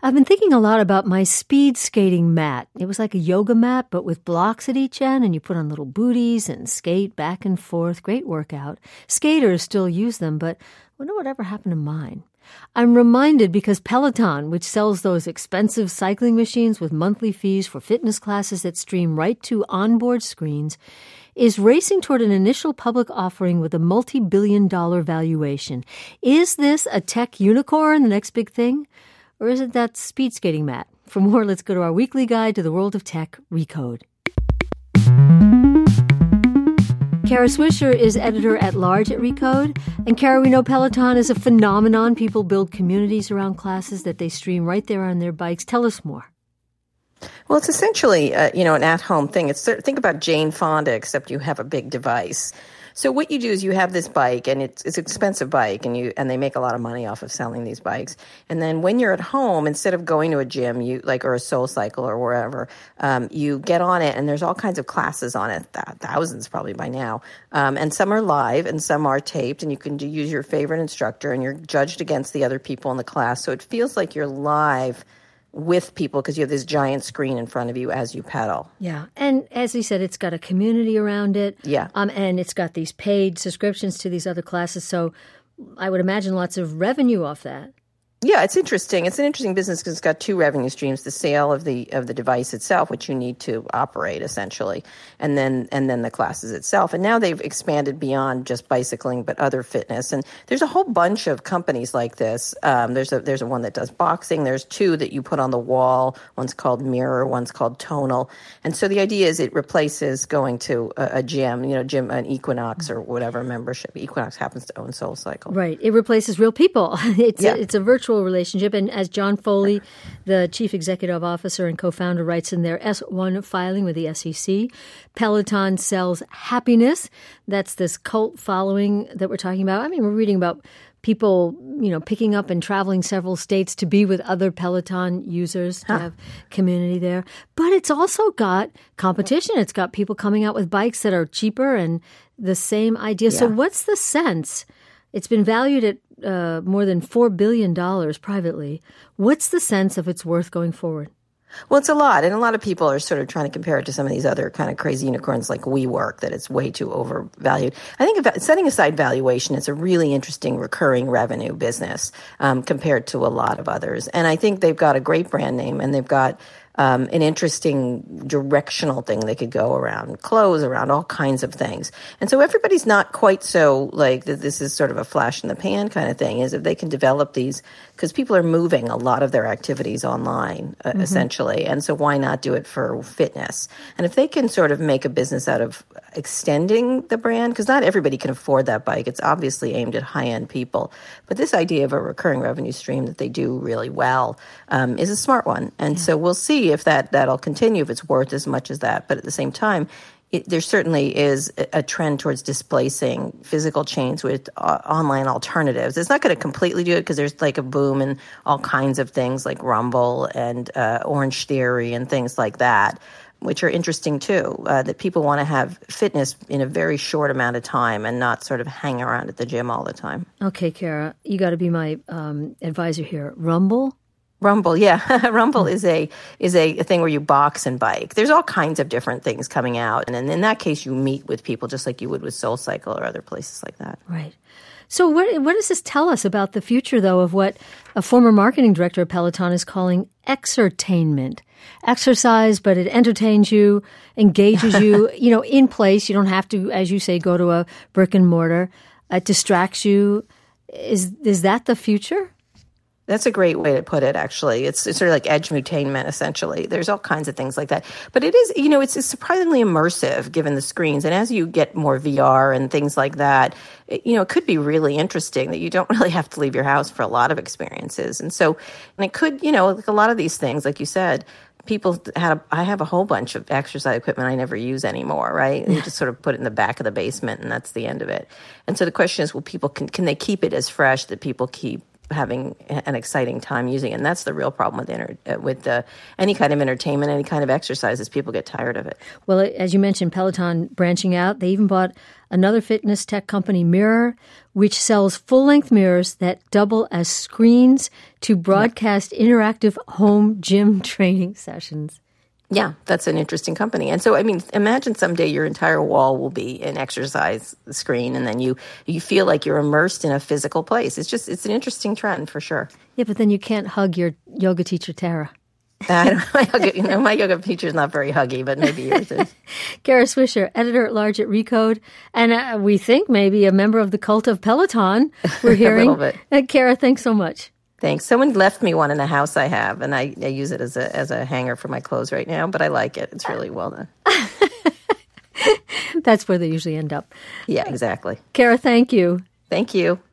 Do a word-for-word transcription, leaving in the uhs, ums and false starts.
I've been thinking a lot about my speed skating mat. It was like a yoga mat, but with blocks at each end, and you put on little booties and skate back and forth. Great workout. Skaters still use them, but I wonder whatever happened to mine. I'm reminded because Peloton, which sells those expensive cycling machines with monthly fees for fitness classes that stream right to onboard screens, is racing toward an initial public offering with a multi-billion dollar valuation. Is this a tech unicorn, the next big thing? Or is it that speed skating mat? For more, let's go to our weekly guide to the world of tech, Recode. Kara Swisher is editor-at-large at Recode. And Kara, we know Peloton is a phenomenon. People build communities around classes that they stream right there on their bikes. Tell us more. Well, it's essentially, uh, you know, an at-home thing. It's think about Jane Fonda, except you have a big device. So what you do is you have this bike, and it's it's an expensive bike, and you and they make a lot of money off of selling these bikes. And then when you're at home, instead of going to a gym, you like or a Soul Cycle or wherever, um, you get on it, and there's all kinds of classes on it, th- thousands probably by now. Um, and some are live, and some are taped, and you can do, use your favorite instructor, and you're judged against the other people in the class. So it feels like you're live with people because you have this giant screen in front of you as you pedal. Yeah. And as he said, it's got a community around it. Yeah. Um, and it's got these paid subscriptions to these other classes. So I would imagine lots of revenue off that. Yeah, it's interesting. It's an interesting business because it's got two revenue streams: the sale of the of the device itself, which you need to operate essentially, and then and then the classes itself. And now they've expanded beyond just bicycling, but other fitness. And there's a whole bunch of companies like this. Um, there's a there's a one that does boxing. There's two that you put on the wall. One's called Mirror. One's called Tonal. And so the idea is it replaces going to a, a gym, you know, gym an Equinox or whatever membership. Equinox happens to own Soul Cycle. Right. It replaces real people. It's yeah. a, it's a virtual relationship. And as John Foley, the chief executive officer and co-founder, writes in their S one filing with the S E C, Peloton sells happiness. That's this cult following that we're talking about. I mean, we're reading about people, you know, picking up and traveling several states to be with other Peloton users, to huh. have community there. But it's also got competition. It's got people coming out with bikes that are cheaper and the same idea. Yeah. So what's the sense? It's been valued at uh, more than four billion dollars privately. What's the sense of its worth going forward? Well, it's a lot, and a lot of people are sort of trying to compare it to some of these other kind of crazy unicorns like WeWork, that it's way too overvalued. I think if, setting aside valuation, it's a really interesting recurring revenue business um, compared to a lot of others. And I think they've got a great brand name, and they've got Um, an interesting directional thing they could go around, clothes, around all kinds of things. And so everybody's not quite so like that this is sort of a flash in the pan kind of thing, is if they can develop these, because people are moving a lot of their activities online, uh, mm-hmm. essentially. And so why not do it for fitness? And if they can sort of make a business out of extending the brand, because not everybody can afford that bike. It's obviously aimed at high-end people. But this idea of a recurring revenue stream that they do really well um, is a smart one. And yeah. so we'll see if that, that'll continue, if it's worth as much as that. But at the same time, it, there certainly is a, a trend towards displacing physical chains with uh, online alternatives. It's not going to completely do it because there's like a boom in all kinds of things like Rumble and uh, Orange Theory and things like that, which are interesting too, uh, that people want to have fitness in a very short amount of time and not sort of hang around at the gym all the time. Okay, Kara, you got to be my um, advisor here. Rumble? Rumble, yeah. Rumble is a is a, a thing where you box and bike. There's all kinds of different things coming out. And in, in that case, you meet with people just like you would with Soul Cycle or other places like that. Right. So what what does this tell us about the future, though, of what a former marketing director of Peloton is calling exertainment? Exercise, but it entertains you, engages you, you know, in place. You don't have to, as you say, go to a brick and mortar. It distracts you. Is is that the future? That's a great way to put it, actually. It's, it's sort of like edutainment, essentially. There's all kinds of things like that. But it is, you know, it's, it's surprisingly immersive given the screens. And as you get more V R and things like that, it, you know, it could be really interesting that you don't really have to leave your house for a lot of experiences. And so, and it could, you know, like a lot of these things, like you said, people had, a, I have a whole bunch of exercise equipment I never use anymore, right? You just sort of put it in the back of the basement and that's the end of it. And so the question is, will people, can, can they keep it as fresh that people keep having an exciting time using it. And that's the real problem with inter- uh, with uh, any kind of entertainment, any kind of exercise, is people get tired of it. Well, as you mentioned, Peloton branching out. They even bought another fitness tech company, Mirror, which sells full-length mirrors that double as screens to broadcast yeah. interactive home gym training sessions. Yeah, that's an interesting company. And so, I mean, imagine someday your entire wall will be an exercise screen, and then you, you feel like you're immersed in a physical place. It's just, it's an interesting trend for sure. Yeah, but then you can't hug your yoga teacher, Tara. I don't, my, yoga, you know, my yoga teacher's not very huggy, but maybe yours is. Kara Swisher, editor-at-large at Recode, and uh, we think maybe a member of the cult of Peloton, we're hearing. A little bit. Uh, Kara, thanks so much. Thanks. Someone left me one in a house I have, and I, I use it as a as a hanger for my clothes right now, but I like it. It's really well done. That's where they usually end up. Yeah, exactly. Kara, thank you. Thank you.